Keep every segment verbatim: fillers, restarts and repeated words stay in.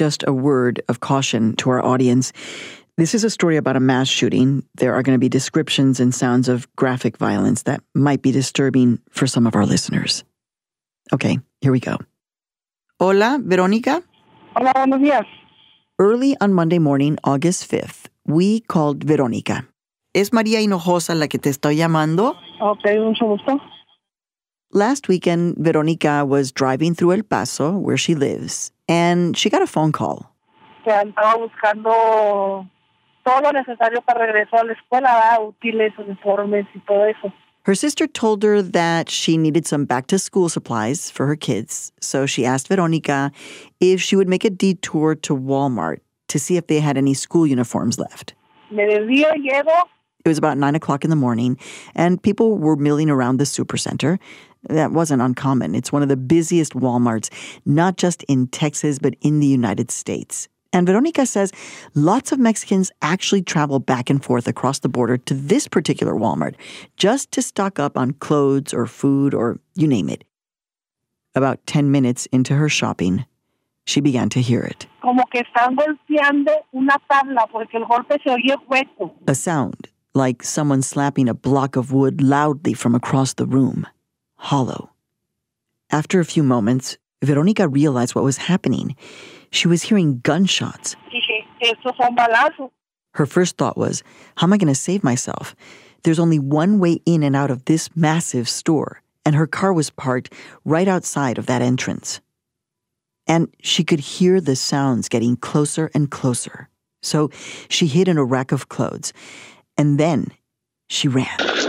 just a word of caution to our audience. This is a story about a mass shooting. There are going to be descriptions and sounds of graphic violence that might be disturbing for some of our listeners. Okay, here we go. Hola, Verónica. Hola, buenos días. Early on Monday morning, August fifth, we called Verónica. ¿Es María Hinojosa la que te estoy llamando? Ok, mucho gusto. Last weekend, Verónica was driving through El Paso, where she lives, and she got a phone call. Que andaba buscando todo lo necesario para regresar a la escuela, ¿verdad? Útiles, uniformes y todo eso. Her sister told her that she needed some back-to-school supplies for her kids, so she asked Verónica if she would make a detour to Walmart to see if they had any school uniforms left. Me desvío, llego. It was about nine o'clock in the morning, and people were milling around the supercenter. That wasn't uncommon. It's one of the busiest Walmarts, not just in Texas, but in the United States. And Verónica says lots of Mexicans actually travel back and forth across the border to this particular Walmart just to stock up on clothes or food or you name it. About ten minutes into her shopping, she began to hear it. Como que están golpeando una tabla porque el golpe se oye hueco. A sound like someone slapping a block of wood loudly from across the room, hollow. After a few moments, Verónica realized what was happening. She was hearing gunshots. Dije, estos son balazos. Her first thought was, how am I going to save myself? There's only one way in and out of this massive store, and her car was parked right outside of that entrance. And she could hear the sounds getting closer and closer. So she hid in a rack of clothes, and then she ran.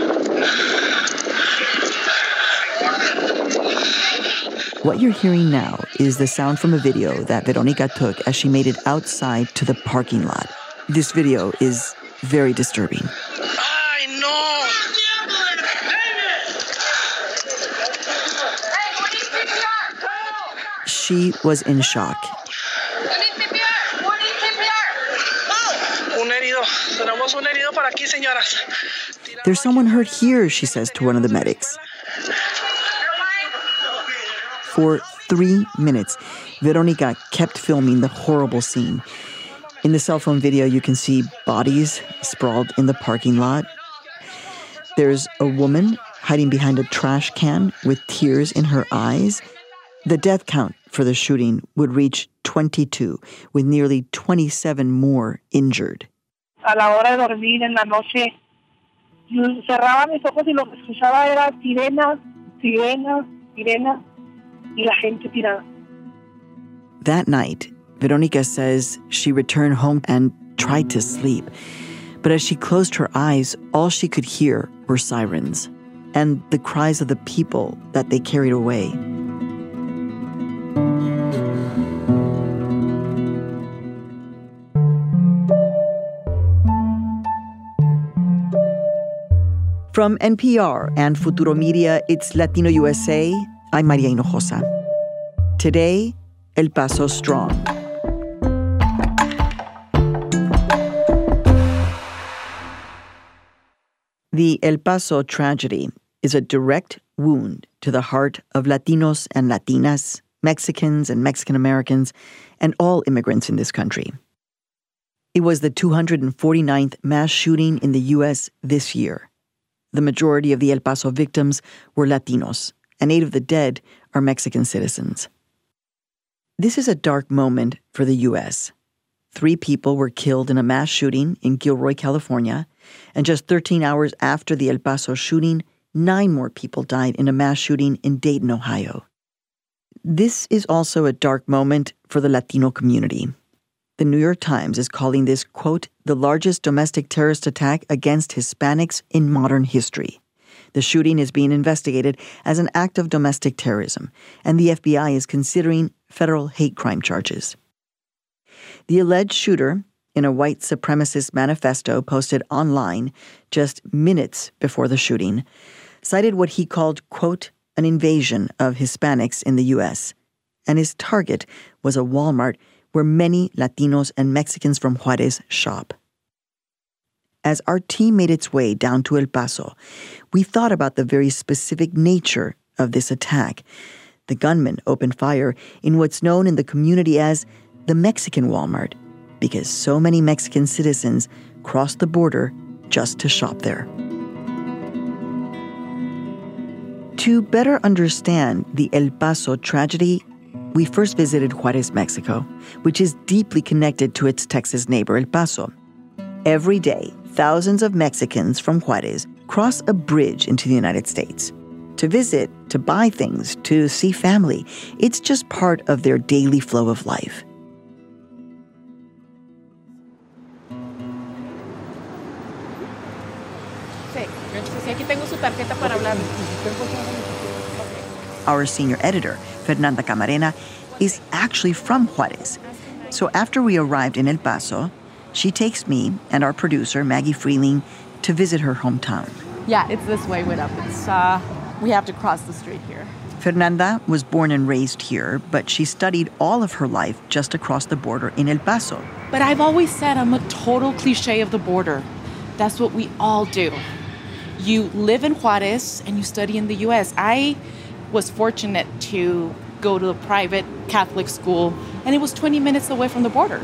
What you're hearing now is the sound from a video that Verónica took as she made it outside to the parking lot. This video is very disturbing. Ay, no! She was in shock. Un herido. Tenemos un herido para aquí, señoras. There's someone hurt here, she says to one of the medics. For three minutes, Verónica kept filming the horrible scene. In the cell phone video, you can see bodies sprawled in the parking lot. There's a woman hiding behind a trash can with tears in her eyes. The death count for the shooting would reach twenty-two, with nearly twenty-seven more injured. A la hora de dormir en la noche, yo cerraba mis ojos y lo que escuchaba era sirenas, sirenas, sirenas. Y la gente tirada. That night, Verónica says she returned home and tried to sleep. But as she closed her eyes, all she could hear were sirens and the cries of the people that they carried away. From N P R and Futuro Media, it's Latino U S A. I'm María Hinojosa. Today, El Paso Strong. The El Paso tragedy is a direct wound to the heart of Latinos and Latinas, Mexicans and Mexican Americans, and all immigrants in this country. It was the two hundred forty-ninth mass shooting in the U S this year. The majority of the El Paso victims were Latinos, and eight of the dead are Mexican citizens. This is a dark moment for the U S. Three people were killed in a mass shooting in Gilroy, California, and just thirteen hours after the El Paso shooting, nine more people died in a mass shooting in Dayton, Ohio. This is also a dark moment for the Latino community. The New York Times is calling this, quote, the largest domestic terrorist attack against Hispanics in modern history. The shooting is being investigated as an act of domestic terrorism, and the F B I is considering federal hate crime charges. The alleged shooter, in a white supremacist manifesto posted online just minutes before the shooting, cited what he called, quote, an invasion of Hispanics in the U S, and his target was a Walmart where many Latinos and Mexicans from Juarez shop. As our team made its way down to El Paso, we thought about the very specific nature of this attack. The gunman opened fire in what's known in the community as the Mexican Walmart, because so many Mexican citizens crossed the border just to shop there. To better understand the El Paso tragedy, we first visited Juarez, Mexico, which is deeply connected to its Texas neighbor, El Paso. Every day, thousands of Mexicans from Juarez cross a bridge into the United States. To visit, to buy things, to see family. It's just part of their daily flow of life. Our senior editor, Fernanda Camarena, is actually from Juarez. So after we arrived in El Paso, she takes me and our producer, Maggie Freeling, to visit her hometown. Yeah, it's this way way up. It's, uh, we have to cross the street here. Fernanda was born and raised here, but she studied all of her life just across the border in El Paso. But I've always said I'm a total cliche of the border. That's what we all do. You live in Juarez and you study in the U S. I was fortunate to go to a private Catholic school, and it was twenty minutes away from the border.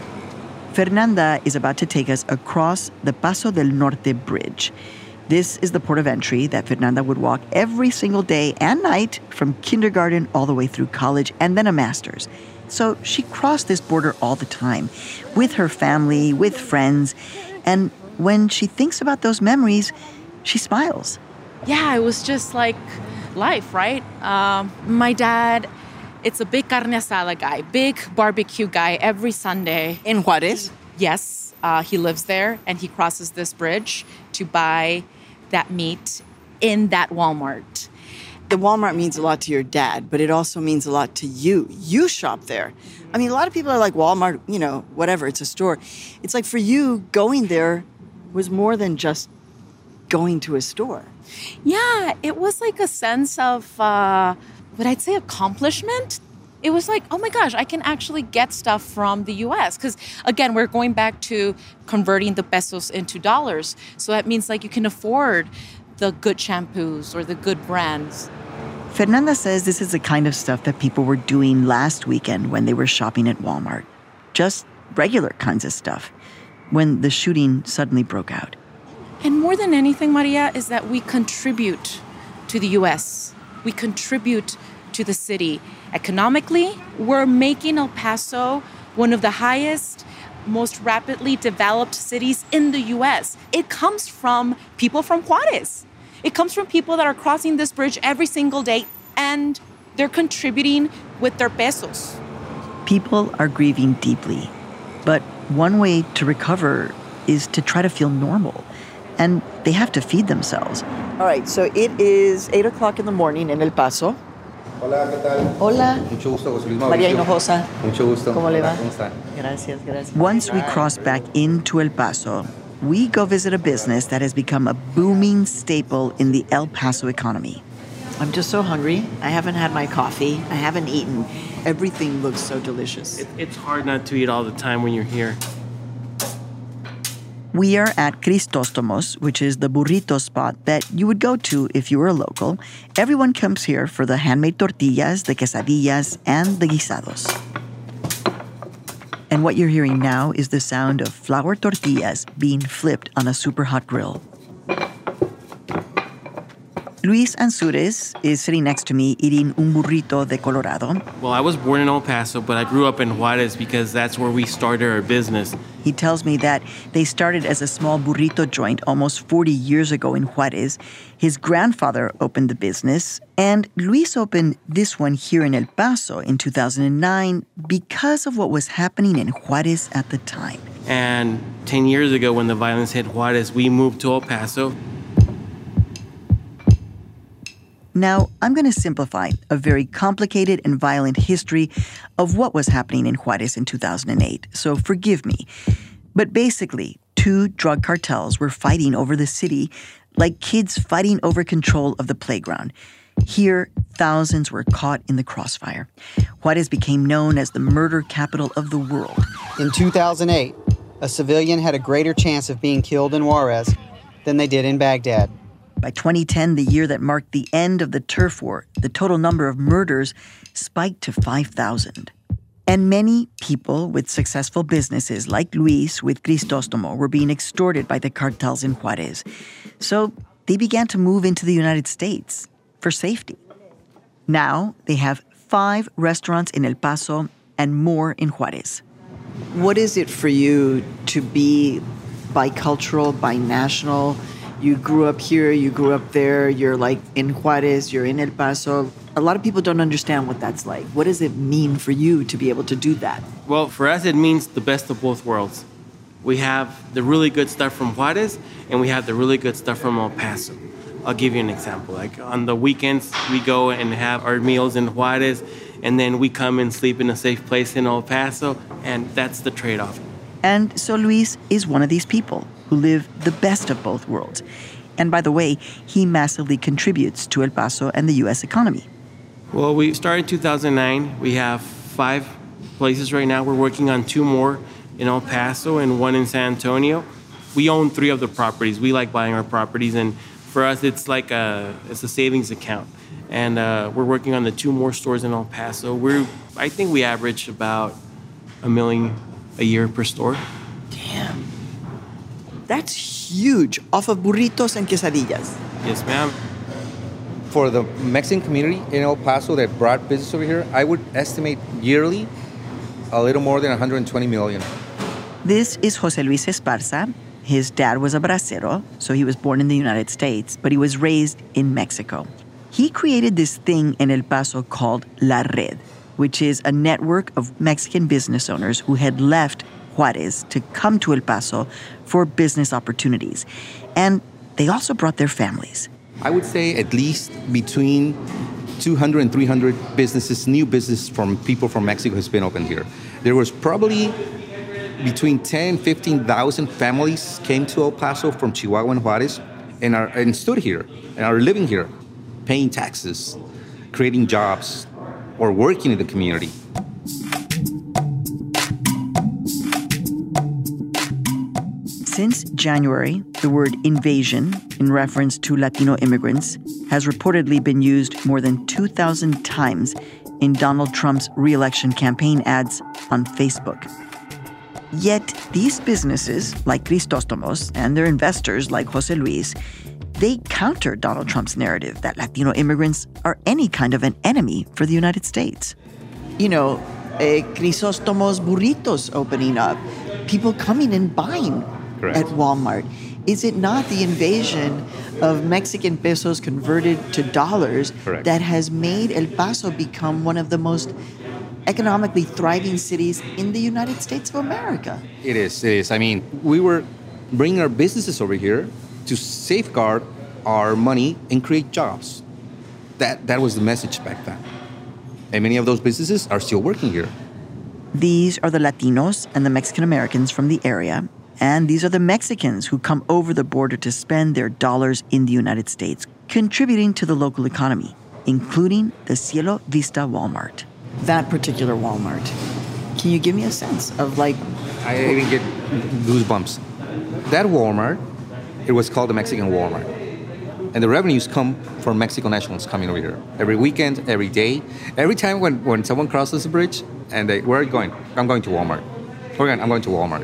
Fernanda is about to take us across the Paso del Norte Bridge. This is the port of entry that Fernanda would walk every single day and night from kindergarten all the way through college and then a master's. So she crossed this border all the time, with her family, with friends, and when she thinks about those memories, she smiles. Yeah, it was just like life, right? Um, my dad, it's a big carne asada guy, big barbecue guy every Sunday. In Juarez? Yes, uh, he lives there, and he crosses this bridge to buy that meat in that Walmart. The Walmart means a lot to your dad, but it also means a lot to you. You shop there. I mean, a lot of people are like, Walmart, you know, whatever, it's a store. It's like for you, going there was more than just going to a store. Yeah, it was like a sense of, uh, what I'd say, accomplishment. It was like, oh my gosh, I can actually get stuff from the U S. Because again, we're going back to converting the pesos into dollars. So that means like you can afford the good shampoos or the good brands. Fernanda says this is the kind of stuff that people were doing last weekend when they were shopping at Walmart. Just regular kinds of stuff, when the shooting suddenly broke out. And more than anything, Maria, is that we contribute to the U S. We contribute to the city. Economically, we're making El Paso one of the highest, most rapidly developed cities in the U S. It comes from people from Juarez. It comes from people that are crossing this bridge every single day, and they're contributing with their pesos. People are grieving deeply, but one way to recover is to try to feel normal. And they have to feed themselves. All right, so it is eight o'clock in the morning in El Paso. Hola, ¿qué tal? Hola. Mucho gusto, José Luis Mauricio. María Hinojosa. Mucho gusto. ¿Cómo le va? ¿Cómo está? Gracias, gracias. Once we cross back into El Paso, we go visit a business that has become a booming staple in the El Paso economy. I'm just so hungry. I haven't had my coffee. I haven't eaten. Everything looks so delicious. It, it's hard not to eat all the time when you're here. We are at Cristóstomos, which is the burrito spot that you would go to if you were a local. Everyone comes here for the handmade tortillas, the quesadillas, and the guisados. And what you're hearing now is the sound of flour tortillas being flipped on a super hot grill. Luis Ansures is sitting next to me eating un burrito de Colorado. Well, I was born in El Paso, but I grew up in Juarez because that's where we started our business. He tells me that they started as a small burrito joint almost forty years ago in Juarez. His grandfather opened the business, and Luis opened this one here in El Paso in two thousand nine because of what was happening in Juarez at the time. And ten years ago, when the violence hit Juarez, we moved to El Paso. Now, I'm going to simplify a very complicated and violent history of what was happening in Juarez in two thousand eight, so forgive me. But basically, two drug cartels were fighting over the city like kids fighting over control of the playground. Here, thousands were caught in the crossfire. Juarez became known as the murder capital of the world. In two thousand eight, a civilian had a greater chance of being killed in Juarez than they did in Baghdad. By twenty ten, the year that marked the end of the turf war, the total number of murders spiked to five thousand. And many people with successful businesses like Luis with Crisostomo were being extorted by the cartels in Juarez. So they began to move into the United States for safety. Now they have five restaurants in El Paso and more in Juarez. What is it for you to be bicultural, binational? You grew up here, you grew up there, you're like in Juarez, you're in El Paso. A lot of people don't understand what that's like. What does it mean for you to be able to do that? Well, for us, it means the best of both worlds. We have the really good stuff from Juarez, and we have the really good stuff from El Paso. I'll give you an example. Like on the weekends, we go and have our meals in Juarez, and then we come and sleep in a safe place in El Paso, and that's the trade-off. And so Luis is one of these people who live the best of both worlds. And by the way, he massively contributes to El Paso and the U S economy. Well, we started in two thousand nine. We have five places right now. We're working on two more in El Paso and one in San Antonio. We own three of the properties. We like buying our properties, and for us, it's like a it's a savings account. And uh, we're working on the two more stores in El Paso. We're I think we average about a million a year per store. Damn. That's huge, off of burritos and quesadillas. Yes, ma'am. For the Mexican community in El Paso that brought business over here, I would estimate yearly a little more than one hundred twenty million. This is Jose Luis Esparza. His dad was a bracero, so he was born in the United States, but he was raised in Mexico. He created this thing in El Paso called La Red, which is a network of Mexican business owners who had left Juarez to come to El Paso for business opportunities. And they also brought their families. I would say at least between two hundred and three hundred businesses, new business from people from Mexico has been opened here. There was probably between ten and fifteen thousand families came to El Paso from Chihuahua and Juarez and, are, and stood here and are living here, paying taxes, creating jobs, or working in the community. Since January, the word invasion, in reference to Latino immigrants, has reportedly been used more than two thousand times in Donald Trump's re-election campaign ads on Facebook. Yet, these businesses, like Crisostomo's, and their investors, like Jose Luis, they counter Donald Trump's narrative that Latino immigrants are any kind of an enemy for the United States. You know, uh, Crisostomo's burritos opening up, people coming and buying Correct. At Walmart. Is it not the invasion of Mexican pesos converted to dollars Correct. that has made El Paso become one of the most economically thriving cities in the United States of America? It is, it is. I mean, we were bringing our businesses over here to safeguard our money and create jobs. That, that was the message back then. And many of those businesses are still working here. These are the Latinos and the Mexican Americans from the area, and these are the Mexicans who come over the border to spend their dollars in the United States, contributing to the local economy, including the Cielo Vista Walmart. That particular Walmart. Can you give me a sense of like... I even get goosebumps. That Walmart, it was called the Mexican Walmart. And the revenues come from Mexico nationals coming over here. Every weekend, every day. Every time when, when someone crosses the bridge and they, where are you going? I'm going to Walmart. We're going, I'm going to Walmart.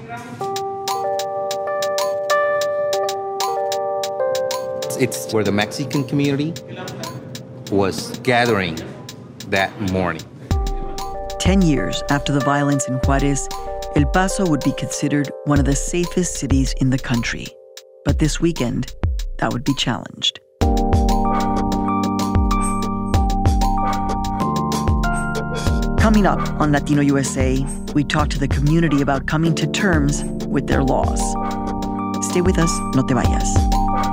It's where the Mexican community was gathering that morning. Ten years after the violence in Juarez, El Paso would be considered one of the safest cities in the country. But this weekend, that would be challenged. Coming up on Latino U S A, we talk to the community about coming to terms with their laws. Stay with us, no te vayas.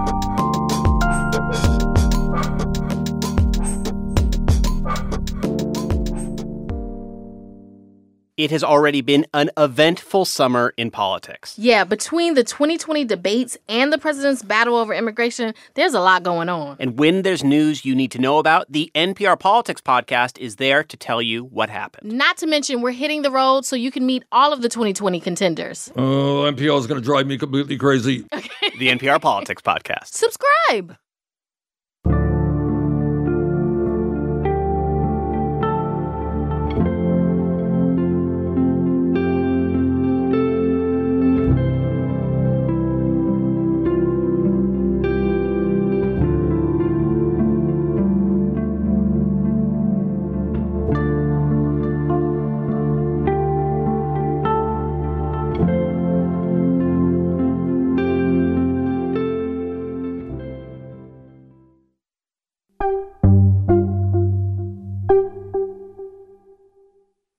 It has already been an eventful summer in politics. Yeah, between the twenty twenty debates and the president's battle over immigration, there's a lot going on. And when there's news you need to know about, the N P R Politics podcast is there to tell you what happened. Not to mention, we're hitting the road so you can meet all of the twenty twenty contenders. Oh, N P R is going to drive me completely crazy. The N P R Politics podcast. Subscribe.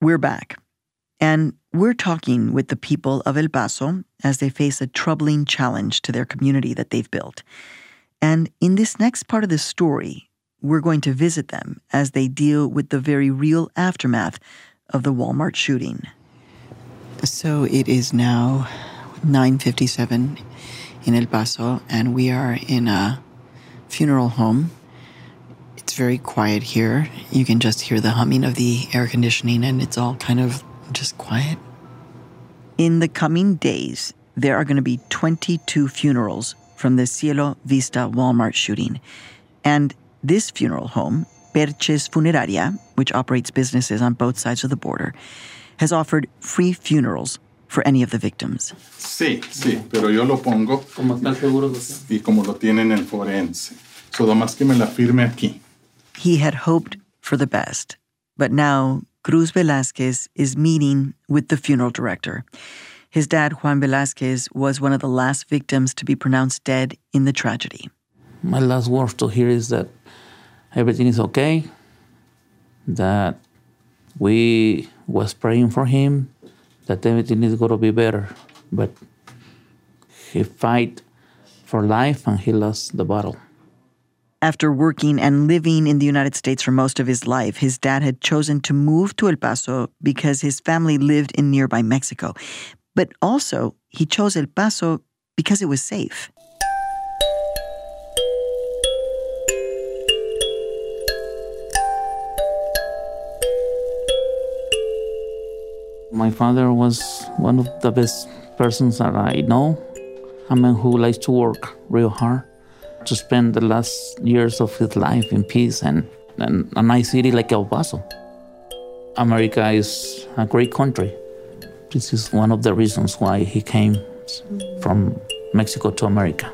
We're back. And we're talking with the people of El Paso as they face a troubling challenge to their community that they've built. And in this next part of the story, we're going to visit them as they deal with the very real aftermath of the Walmart shooting. So it is now nine fifty-seven in El Paso, and we are in a funeral home. It's very quiet here. You can just hear the humming of the air conditioning, and it's all kind of just quiet. In the coming days, there are going to be twenty-two funerals from the Cielo Vista Walmart shooting. And this funeral home, Perches Funeraria, which operates businesses on both sides of the border, has offered free funerals for any of the victims. Sí, sí, pero yo lo pongo y como lo tienen en forense. So, nomás que me la firme aquí. He had hoped for the best, but now Cruz Velázquez is meeting with the funeral director. His dad, Juan Velázquez, was one of the last victims to be pronounced dead in the tragedy. My last words to hear is that everything is okay, that we was praying for him, that everything is going to be better. But he fight for life and he lost the battle. After working and living in the United States for most of his life, his dad had chosen to move to El Paso because his family lived in nearby Mexico. But also, he chose El Paso because it was safe. My father was one of the best persons that I know. A man who likes to work real hard to spend the last years of his life in peace and, and a nice city like El Paso. America is a great country. This is one of the reasons why he came from Mexico to America.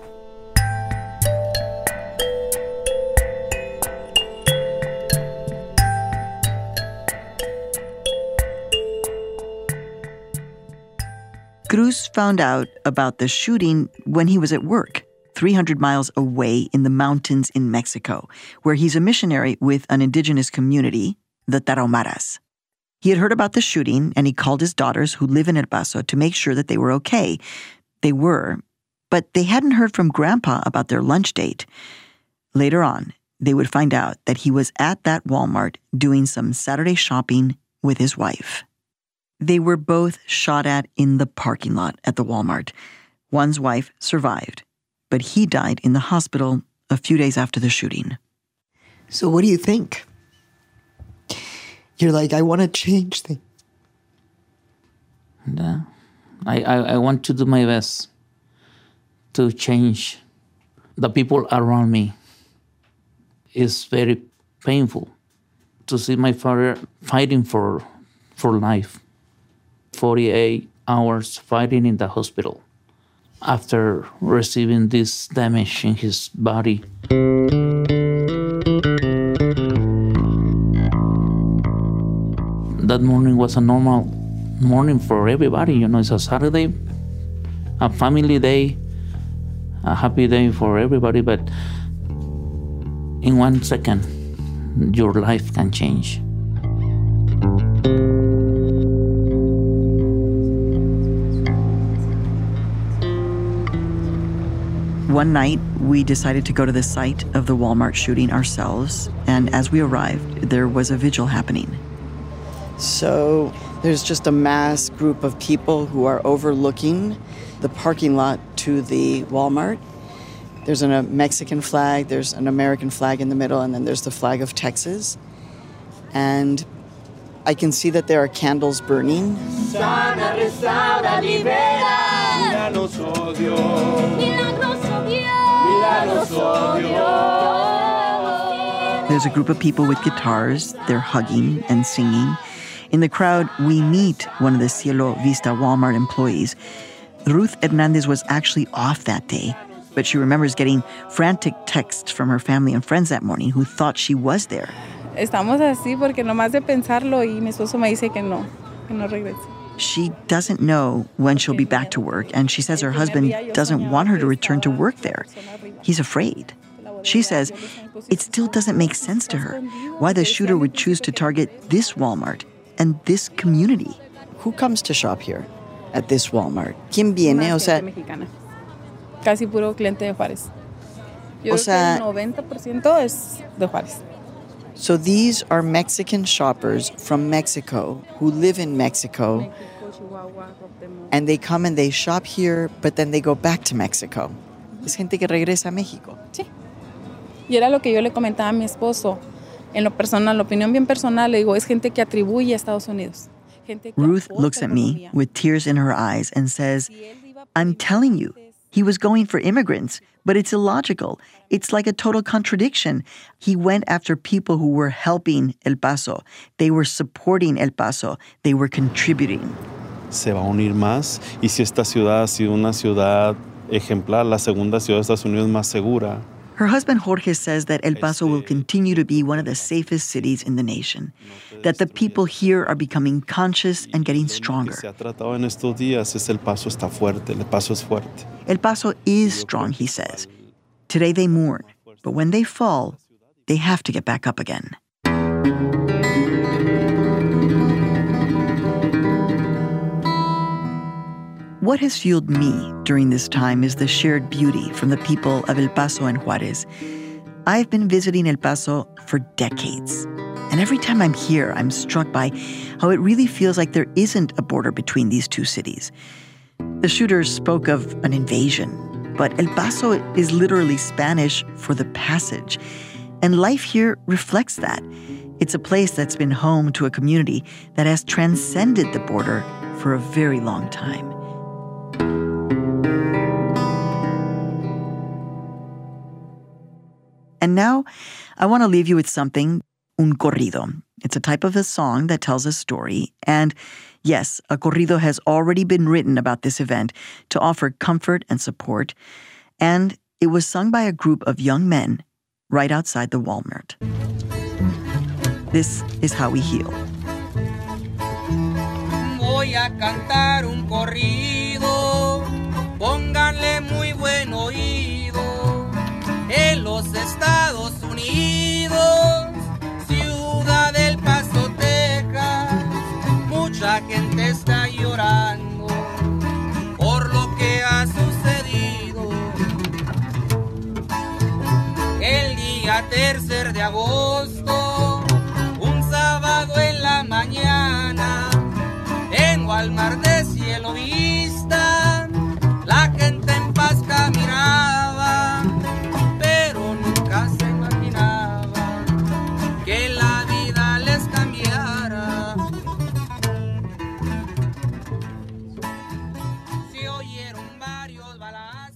Cruz found out about the shooting when he was at work, three hundred miles away in the mountains in Mexico, where he's a missionary with an indigenous community, the Tarahumaras. He had heard about the shooting, and he called his daughters, who live in El Paso, to make sure that they were okay. They were, but they hadn't heard from Grandpa about their lunch date. Later on, they would find out that he was at that Walmart doing some Saturday shopping with his wife. They were both shot at in the parking lot at the Walmart. One's wife survived, but he died in the hospital a few days after the shooting. So what do you think? You're like, I want to change things. And, uh, I, I, I want to do my best to change the people around me. It's very painful to see my father fighting for, for life. forty-eight hours fighting in the hospital after receiving this damage in his body. That morning was a normal morning for everybody. You know, it's a Saturday, a family day, a happy day for everybody. But in one second, your life can change. One night, we decided to go to the site of the Walmart shooting ourselves, and as we arrived, there was a vigil happening. So there's just a mass group of people who are overlooking the parking lot to the Walmart. There's a Mexican flag, there's an American flag in the middle, and then there's the flag of Texas. And I can see that there are candles burning. Sana, restaura, libera. Míranos, oh Dios. Míranos, oh Dios. Míranos, oh Dios. There's a group of people with guitars. They're hugging and singing. In the crowd, we meet one of the Cielo Vista Walmart employees. Ruth Hernandez was actually off that day, but she remembers getting frantic texts from her family and friends that morning who thought she was there. Estamos así porque nomás de pensarlo y mi esposo me dice que no, que no regrese. She doesn't know when she'll be back to work, and she says her husband doesn't want her to return to work there. He's afraid. She says it still doesn't make sense to her why the shooter would choose to target this Walmart and this community. Who comes to shop here at this Walmart? ¿Quién viene? O sea, mexicana. Casi puro cliente de Juárez. Yo o creo sea, que el noventa por ciento es de Juárez. So these are Mexican shoppers from Mexico who live in Mexico, and they come and they shop here, but then they go back to Mexico. Es gente que regresa a México. Sí. Y era lo que yo le comentaba a mi esposo. En lo personal, la opinión bien personal, le digo, es gente que atribuye a Estados Unidos. Ruth looks at me with tears in her eyes and says, I'm telling you, he was going for immigrants, but it's illogical. It's like a total contradiction. He went after people who were helping El Paso. They were supporting El Paso. They were contributing. Se va a unir más. Y si esta ciudad ha sido una ciudad ejemplar, la segunda ciudad de Estados Unidos más segura. Her husband Jorge says that El Paso will continue to be one of the safest cities in the nation, that the people here are becoming conscious and getting stronger. Se ha tratado en estos días es El Paso está fuerte, El Paso es fuerte. El Paso is strong, he says. Today they mourn, but when they fall, they have to get back up again. What has fueled me during this time is the shared beauty from the people of El Paso and Juárez. I've been visiting El Paso for decades. And every time I'm here, I'm struck by how it really feels like there isn't a border between these two cities. The shooters spoke of an invasion, but El Paso is literally Spanish for the passage. And life here reflects that. It's a place that's been home to a community that has transcended the border for a very long time. And now, I want to leave you with something, un corrido. It's a type of a song that tells a story. And yes, a corrido has already been written about this event to offer comfort and support. And it was sung by a group of young men right outside the Walmart. This is how we heal. Voy a cantar un corrido, pónganle muy buen oído. En los Estados Unidos, ciudad del Paso, Texas, mucha gente está llorando por lo que ha sucedido. El día tercer de agosto, un sábado en la mañana, en Walmart de Cielo Vista, la gente en paz caminaba, pero nunca se imaginaba que la vida les cambiara. Se oyeron varios balazos.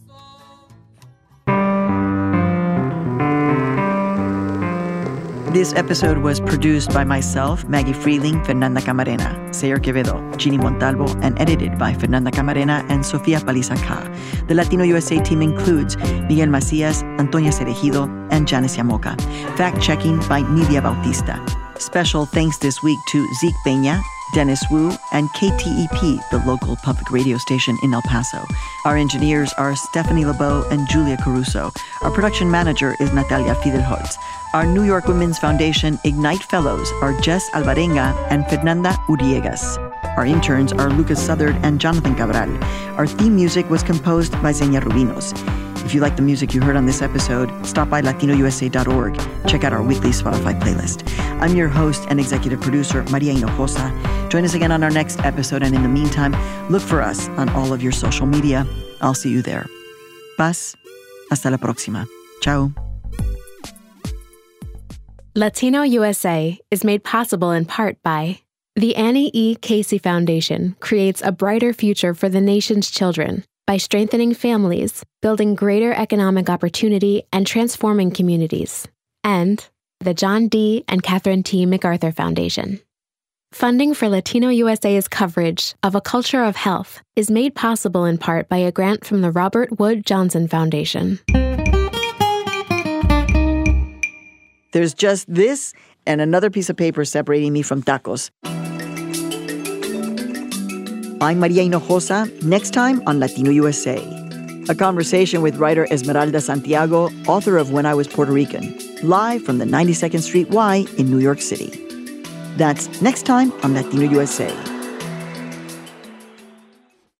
This episode was produced by myself, Maggie Freeling, Fernanda Camarena, Sayer Quevedo, Ginny Montalvo, and edited by Fernanda Camarena and Sofia Paliza-Carr. The Latino U S A team includes Miguel Macías, Antonia Cerejido, and Janice Yamoca. Fact-checking by Nidia Bautista. Special thanks this week to Zeke Peña, Dennis Wu, and K T E P, the local public radio station in El Paso. Our engineers are Stephanie LeBeau and Julia Caruso. Our production manager is Natalia Fidelholtz. Our New York Women's Foundation Ignite Fellows are Jess Alvarenga and Fernanda Uriegas. Our interns are Lucas Southard and Jonathan Cabral. Our theme music was composed by Xenia Rubinos. If you like the music you heard on this episode, stop by latino u s a dot org. Check out our weekly Spotify playlist. I'm your host and executive producer, Maria Hinojosa. Join us again on our next episode, and in the meantime, look for us on all of your social media. I'll see you there. Paz. Hasta la próxima. Ciao. Latino U S A is made possible in part by the Annie E. Casey Foundation creates a brighter future for the nation's children by strengthening families, building greater economic opportunity, and transforming communities. And the John D. and Catherine T. MacArthur Foundation. Funding for Latino U S A's coverage of A Culture of Health is made possible in part by a grant from the Robert Wood Johnson Foundation. There's just this and another piece of paper separating me from tacos. I'm Maria Hinojosa, next time on Latino U S A. A conversation with writer Esmeralda Santiago, author of When I Was Puerto Rican, live from the ninety-second Street Y in New York City. That's next time on Latino U S A.